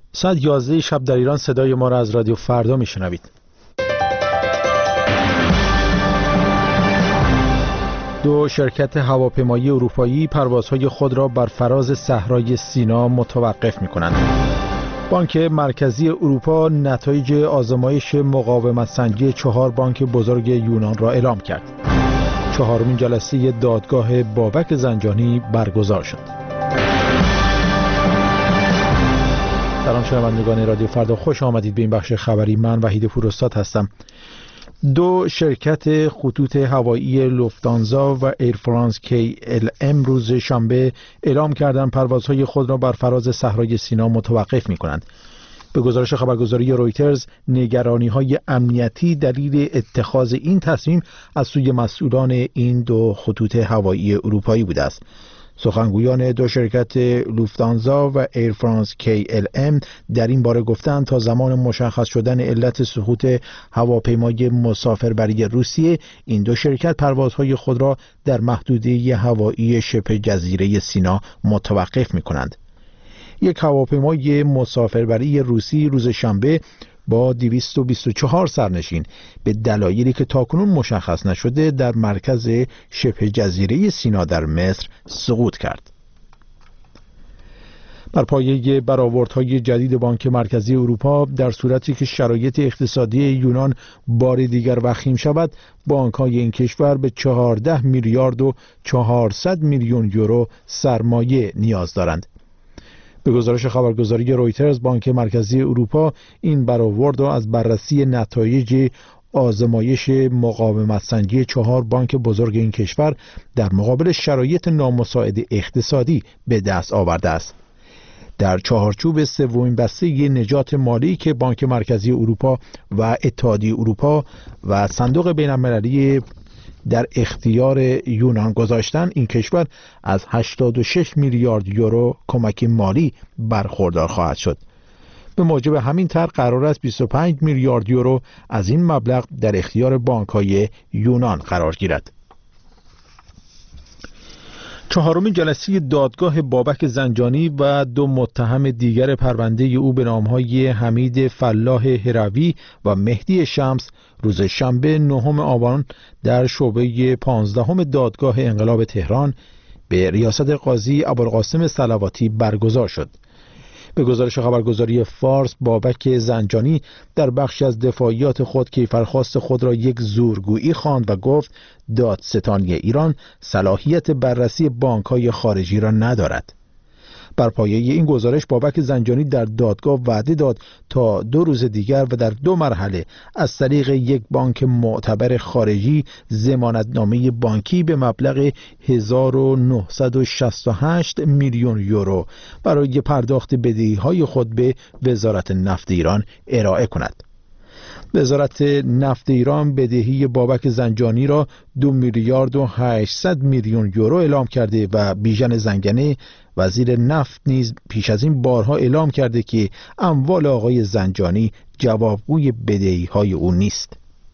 ساعت 11 شب در ایران صدای ما را از رادیو فردا میشنوید. دو شرکت هواپیمایی اروپایی پروازهای خود را بر فراز صحرای سینا متوقف می‌کنند. بانک مرکزی اروپا نتایج آزمایش مقاومت سنجی 4 بانک بزرگ یونان را اعلام کرد. 4مین جلسه دادگاه بابک زنجانی برگزار شد. سلام شنوندگان رادیو فردا، خوش آمدید به این بخش خبری. من وحید پوراستاد هستم. دو شرکت خطوط هوایی لوفتانزا و ایر فرانس KLM روز شنبه اعلام کردند پروازهای خود را بر فراز صحرای سینا متوقف می‌کنند. به گزارش خبرگزاری رویترز، نگرانی‌های امنیتی دلیل اتخاذ این تصمیم از سوی مسئولان این دو خطوط هوایی اروپایی بوده است. سخنگویان دو شرکت لوفتانزا و ایر فرانس KLM در این باره گفتند تا زمان مشخص شدن علت سقوط هواپیمای مسافربری روسیه، این دو شرکت پروازهای خود را در محدوده هوایی شبه جزیره سینا متوقف می‌کنند. یک هواپیمای مسافربری روسی روز شنبه با 224 سرنشین به دلایلی که تاکنون مشخص نشده در مرکز شبه جزیره سینا در مصر سقوط کرد. بر پایه برآوردهای جدید بانک مرکزی اروپا، در صورتی که شرایط اقتصادی یونان بار دیگر وخیم شود، بانک‌های این کشور به 14 میلیارد و 400 میلیون یورو سرمایه نیاز دارند. به گزارش خبرگزاری رویترز، بانک مرکزی اروپا این برآورد را از بررسی نتایج آزمایش مقاومت سنجی 4 بانک بزرگ این کشور در مقابل شرایط نامساعد اقتصادی به دست آورده است. در چهارچوب سومین بسته نجات مالی که بانک مرکزی اروپا و اتحادیه اروپا و صندوق بین‌المللی در اختیار یونان گذاشتن، این کشور از 86 میلیارد یورو کمک مالی برخوردار خواهد شد. به موجب همین طرح قرار است 25 میلیارد یورو از این مبلغ در اختیار بانک‌های یونان قرار گیرد. 4مین جلسه دادگاه بابک زنجانی و دو متهم دیگر پرونده او به نام‌های حمید فلاح هروی و مهدی شمس روز شنبه 9 آبان در شعبه 15 دادگاه انقلاب تهران به ریاست قاضی ابوالقاسم صلواتی برگزار شد. به گزارش خبرگزاری فارس، بابک زنجانی در بخشی از دفاعیات خود کیفرخواست خود را یک زورگویی خواند و گفت دادستانی ایران صلاحیت بررسی بانک‌های خارجی را ندارد. بر پایه این گزارش، بابک زنجانی در دادگاه وعده داد تا 2 روز دیگر و در 2 مرحله از طریق یک بانک معتبر خارجی ضمانتنامه بانکی به مبلغ 1968 میلیون یورو برای پرداخت بدهی‌های خود به وزارت نفت ایران ارائه کند. وزارت نفت ایران بدهی بابک زنجانی را 2 میلیارد و 800 میلیون یورو اعلام کرده و بیژن زنگنه وزیر نفت نیز پیش از این بارها اعلام کرده که اموال آقای زنجانی جوابگوی بدهی‌های او نیست.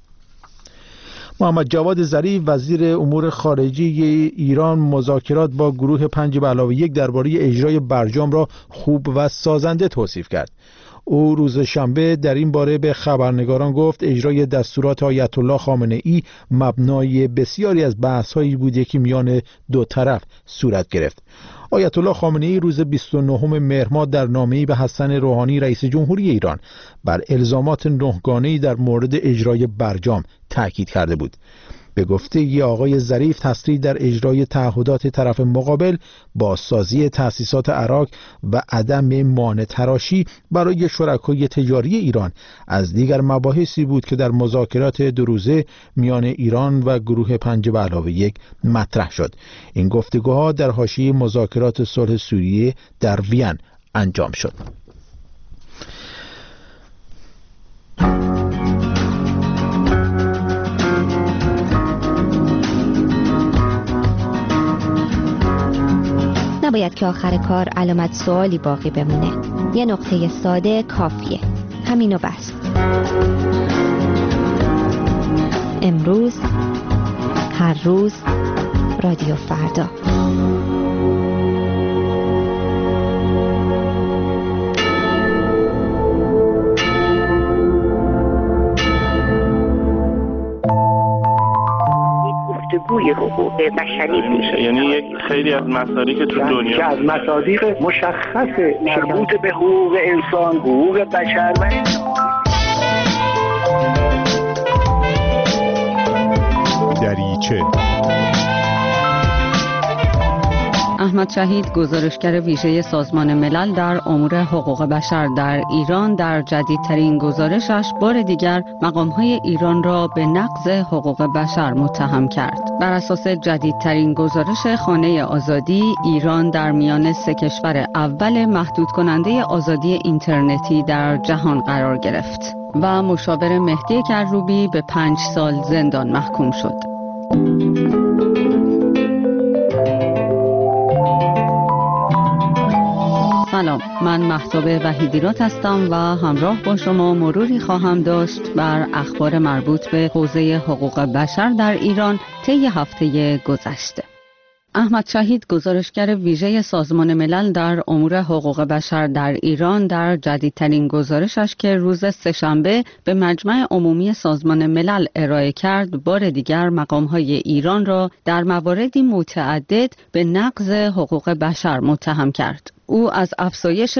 محمد جواد ظریف وزیر امور خارجه ایران مذاکرات با گروه 5+1 درباره اجرای برجام را خوب و سازنده توصیف کرد. او روز شنبه در این باره به خبرنگاران گفت اجرای دستورات آیت الله خامنه ای مبنای بسیاری از بحث‌هایی بود که میان دو طرف صورت گرفت. آیت الله خامنه ای روز 29 مهر ماه در نامه‌ای به حسن روحانی رئیس جمهوری ایران بر الزامات 9 گانه‌ای در مورد اجرای برجام تاکید کرده بود. به گفته آقای ظریف، تسریع در اجرای تعهدات طرف مقابل، بازسازی تأسیسات عراق و عدم مانع تراشی برای شرکای تجاری ایران از دیگر مباحثی بود که در مذاکرات 2 روزه میان ایران و گروه 5+1 مطرح شد. این گفتگوها در حاشیه مذاکرات صلح سوریه در وین انجام شد. نباید که آخر کار علامت سوالی باقی بمونه. یه نقطه ساده کافیه. همینو بس. امروز، هر روز، رادیو فردا. جمهوری حقوق بشری میشه. یعنی خیلی از مصادیق تو دنیا که از مصادیق مشخص مربوط به حقوق انسان، حقوق بشر و دریچه. احمد شهید، گزارشگر ویژه سازمان ملل در امور حقوق بشر در ایران، در جدیدترین گزارشش بار دیگر مقام‌های ایران را به نقض حقوق بشر متهم کرد. بر اساس جدیدترین گزارش خانه آزادی، ایران در میان 3 کشور اول محدود کننده آزادی اینترنتی در جهان قرار گرفت و مشاور مهدی کروبی به 5 سال زندان محکوم شد. سلام، من مهتاب وحیدیرات هستم و همراه با شما مروری خواهم داشت بر اخبار مربوط به حوزه حقوق بشر در ایران طی هفته گذشته. احمد شهید، گزارشگر ویژه سازمان ملل در امور حقوق بشر در ایران، در جدیدترین گزارشش که روز سه‌شنبه به مجمع عمومی سازمان ملل ارائه کرد، بار دیگر مقام‌های ایران را در مواردی متعدد به نقض حقوق بشر متهم کرد. او از افزایش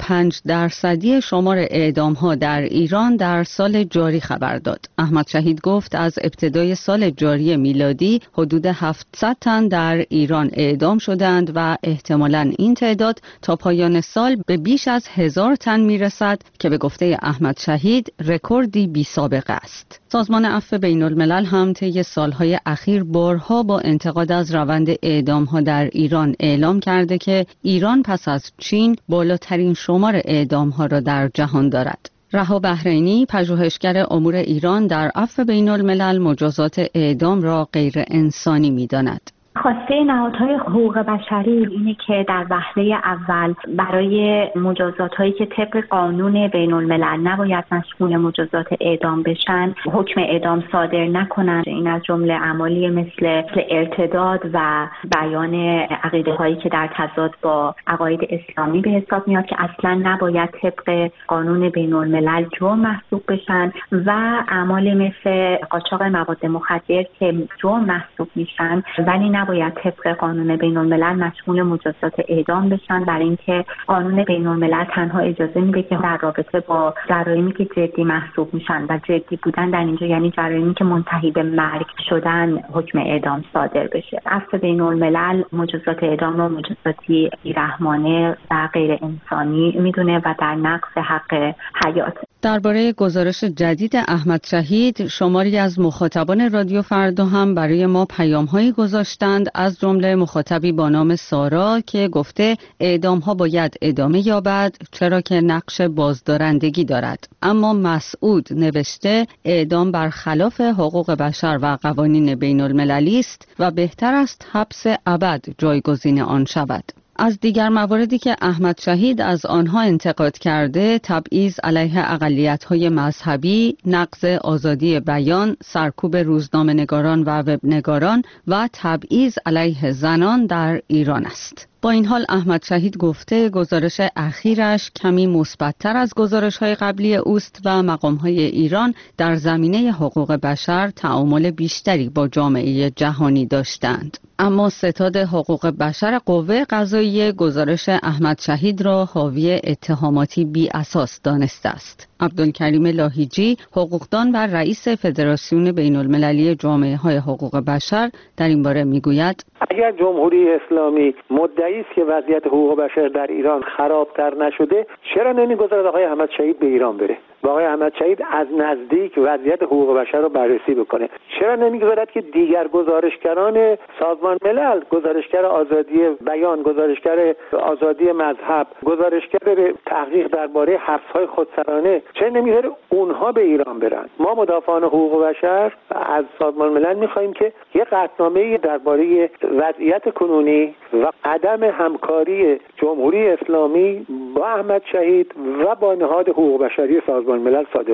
25% شمار اعدام‌ها در ایران در سال جاری خبر داد. احمد شهید گفت از ابتدای سال جاری میلادی حدود 700 تن در ایران اعدام شدند و احتمالاً این تعداد تا پایان سال به بیش از 1000 تن میرسد که به گفته احمد شهید رکوردی بی‌سابقه است. سازمان عفو بین‌الملل هم طی سالهای اخیر بارها با انتقاد از روند اعدام‌ها در ایران اعلام کرده که ایران پس از چین بالاترین شمار اعدام‌ها را در جهان دارد. رها بحرینی، پژوهشگر امور ایران در عفو بین‌الملل، مجازات اعدام را غیر انسانی می‌داند. خواسته نهادهای حقوق بشری اینه که در وهله اول برای مجازات‌هایی که طبق قانون بین‌الملل نباید مشمول مجازات اعدام بشن، حکم اعدام صادر نکنند. این از جمله اعمالی مثل ارتداد و بیان عقیده‌هایی که در تضاد با عقاید اسلامی به حساب میاد که اصلاً نباید طبق قانون بین‌الملل جرم محسوب بشن، و اعمال مثل قاچاق مواد مخدر که جرم محسوب میشن ولی نباید طبق قانون بین‌الملل مشمول مجازات اعدام بشن، برای اینکه قانون بین‌الملل تنها اجازه میده که در رابطه با جرایمی که جدی محسوب میشن و جدی بودن در اینجا یعنی جرایمی که منتهی به مرگ شدن حکم اعدام صادر بشه. عفو بین‌الملل مجازات اعدام رو مجازاتی بی‌رحمانه و غیر انسانی میدونه و در نقض حق حیات. درباره گزارش جدید احمد شهید، شماری از مخاطبان رادیو فردا هم برای ما پیام‌هایی گذاشتند، از جمله مخاطبی با نام سارا که گفته اعدام‌ها باید ادامه یابد چرا که نقش بازدارندگی دارد. اما مسعود نوشته اعدام برخلاف حقوق بشر و قوانین بین‌المللی است و بهتر است حبس ابد جایگزین آن شود. از دیگر مواردی که احمد شهید از آنها انتقاد کرده، تبعیض علیه اقلیت‌های مذهبی، نقض آزادی بیان، سرکوب روزنامه‌نگاران و وبنگاران و تبعیض علیه زنان در ایران است. با این حال احمد شهید گفته گزارش اخیرش کمی مثبت‌تر از گزارش‌های قبلی اوست و مقام‌های ایران در زمینه حقوق بشر تعامل بیشتری با جامعه جهانی داشتند. اما ستاد حقوق بشر قوه قضاییه گزارش احمد شهید را حاوی اتهاماتی بی اساس دانسته است. عبدالکریم لاهیجی، حقوقدان و رئیس فدراسیون بین‌المللی جامعه‌های حقوق بشر، در این باره میگوید: اگر جمهوری اسلامی مدعی است که وضعیت حقوق بشر در ایران خرابتر نشده، چرا نمیگذارد آقای احمد شهید به ایران بره و آقای احمد شهید از نزدیک وضعیت حقوق بشر رو بررسی بکنه؟ چرا نمیگذارد که دیگر گزارشگران سازمان ملل، گزارشگر آزادی بیان، گزارشگر آزادی مذهب، گزارشگر تحقیق درباره حبس‌های خودسرانه، چرا نمیذاره اونها به ایران برن؟ ما مدافعان حقوق بشر از سازمان ملل می‌خوایم که یه قطعنامه‌ای درباره وضعیت کنونی و عدم همکاری جمهوری اسلامی با احمد شهید و با نهاد حقوق بشری سازمان ملل صادر بکنه.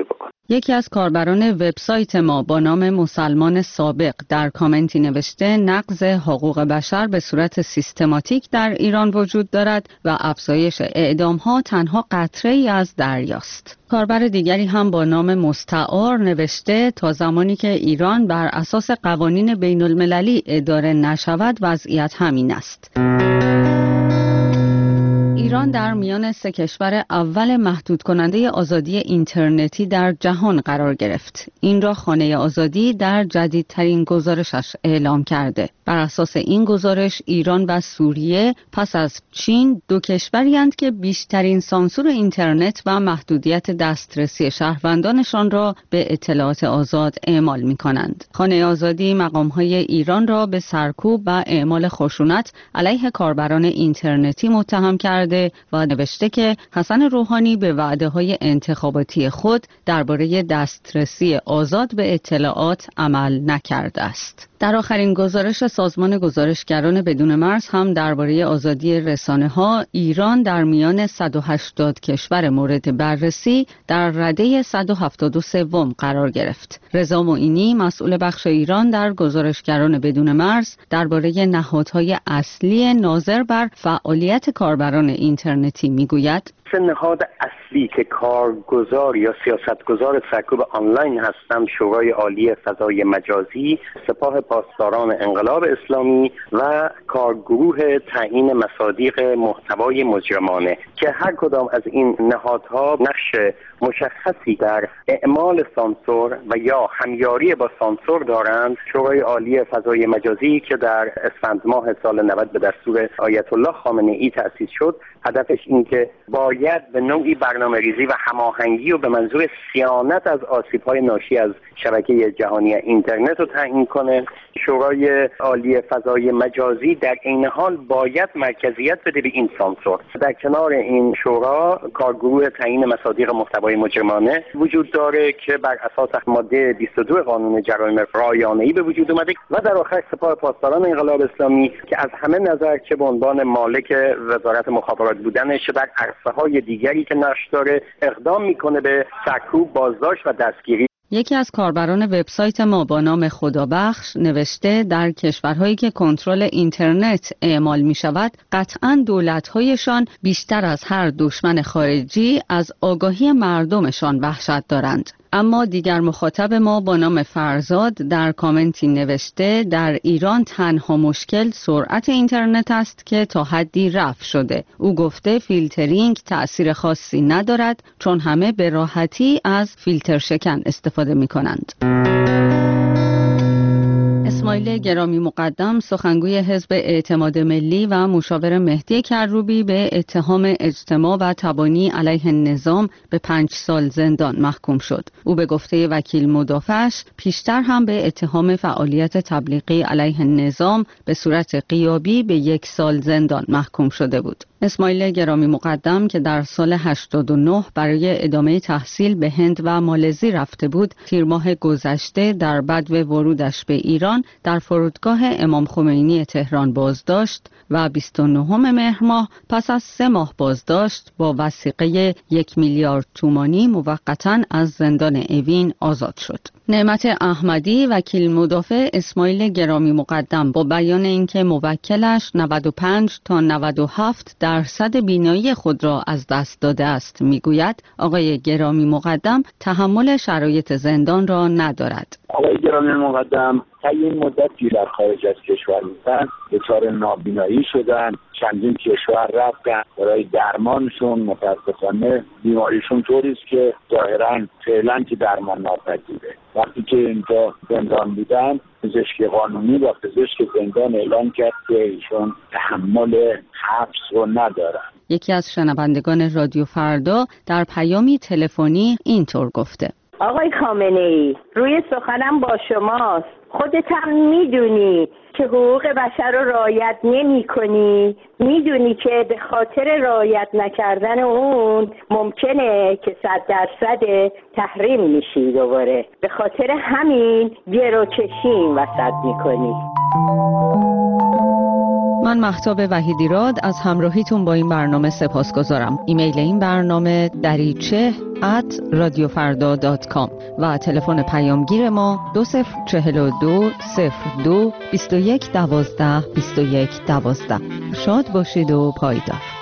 یکی از کاربران وبسایت ما با نام مسلمان سابق در کامنتی نوشته نقض حقوق بشر به صورت سیستماتیک در ایران وجود دارد و افزایش اعدام‌ها تنها قطره‌ای از دریاست. کاربر دیگری هم با نام مستعار نوشته تا زمانی که ایران بر اساس قوانین بین المللی اداره نشود وضعیت همین است. ایران در میان 3 کشور اول محدود کننده آزادی اینترنتی در جهان قرار گرفت. این را خانه آزادی در جدیدترین گزارشش اعلام کرده. بر اساس این گزارش ایران و سوریه پس از چین 2 کشوری‌اند که بیشترین سانسور اینترنت و محدودیت دسترسی شهروندانشان را به اطلاعات آزاد اعمال می‌کنند. خانه آزادی مقام‌های ایران را به سرکوب و اعمال خشونت علیه کاربران اینترنتی متهم کرده و نوشته که حسن روحانی به وعده‌های انتخاباتی خود درباره دسترسی آزاد به اطلاعات عمل نکرده است. در آخرین گزارش سازمان گزارشگران بدون مرز هم درباره آزادی رسانه‌ها ایران در میان 180 کشور مورد بررسی در رده 173 قرار گرفت. رضا معینی مسئول بخش ایران در گزارشگران بدون مرز درباره نهادهای اصلی ناظر بر فعالیت کاربران اینترنتی میگوید: نهاد اصلی که کارگزار یا سیاستگزار سرکوب آنلاین هستند شورای عالی فضای مجازی، سپاه پاسداران انقلاب اسلامی و کارگروه تعیین مصادیق محتوای مجرمانه که هر کدام از این نهادها نقش مشخصی در اعمال سانسور و یا همیاری با سانسور دارند. شورای عالی فضای مجازی که در اسفند ماه سال 90 به دستور آیت الله خامنه‌ای تأسیس شد، هدفش این که باید به نوعی برنامه‌ریزی و هماهنگی و به منظور صیانت از آسیب‌های ناشی از شبکه جهانی اینترنت رو تعیین کنه. شورای عالی فضای مجازی در این حال باید مرکزیت بده به این سانسور. در کنار این شورا کارگروه تعیین مصادیق محتوای مجرمانه وجود داره که بر اساس ماده 22 قانون جرایم رایانه‌ای به وجود اومده و در آخر سپاه پاسداران انقلاب اسلامی که از همه نظر که به عنوان مالک وزارت مخابرات بودنش در عرصه‌های دیگری که نقش داره اقدام میکنه به سرکوب، بازداشت و دستگیری. یکی از کاربران وبسایت ما با نام خدابخش نوشته در کشورهایی که کنترل اینترنت اعمال می شود قطعاً دولت‌هایشان بیشتر از هر دشمن خارجی از آگاهی مردمشان وحشت دارند. اما دیگر مخاطب ما با نام فرزاد در کامنتی نوشته در ایران تنها مشکل سرعت اینترنت است که تا حدی رفع شده. او گفته فیلترینگ تأثیر خاصی ندارد چون همه به راحتی از فیلتر شکن استفاده می کنند. اسماعیل گرامی مقدم سخنگوی حزب اعتماد ملی و مشاور مهدی کروبی به اتهام اجتماع و تبانی علیه نظام به 5 سال زندان محکوم شد. او به گفته وکیل مدافعش پیشتر هم به اتهام فعالیت تبلیغی علیه نظام به صورت غیابی به 1 سال زندان محکوم شده بود. اسماعیل گرامی مقدم که در سال 89 برای ادامه تحصیل به هند و مالزی رفته بود، تیر ماه گذشته در بدو ورودش به ایران در فرودگاه امام خمینی تهران بازداشت و 29 مهر ماه پس از 3 ماه بازداشت با وثیقه 1 میلیارد تومانی موقتا از زندان اوین آزاد شد. نعمت احمدی وکیل مدافع اسماعیل گرامی مقدم با بیان اینکه موکلش 95 تا 97% بینایی خود را از دست داده است میگوید آقای گرامی مقدم تحمل شرایط زندان را ندارد. آقای گرامی مقدم تا این مدتی در خارج از کشور بودن، دچار نابینایی شدن، چندین کشور رفتن برای درمانشون. متاسفانه بیماریشون طوری است که ظاهراً فعلا که درمان ناپذیره. وقتی که اینجا زندان بودن، پزشک قانونی و پزشک زندان اعلام کرد که ایشون تحمل حبس رو ندارن. یکی از شنوندگان رادیو فردا در پیامی تلفنی اینطور گفته: آقای خامنه‌ای، روی سخنم با شماست. خودت هم میدونی که حقوق بشر رو رعایت نمی کنی. میدونی که به خاطر رعایت نکردن اون ممکنه که 100% تحریم میشی دوباره. به خاطر همین گروکشی وسط میکنی. من مهتاب وحیدیراد از همراهیتون با این برنامه سپاسگزارم. ایمیل این برنامه dariche@radiofarda.com و تلفن پیامگیر ما 2042 02 21 12 21 12. شاد باشید و پایدار.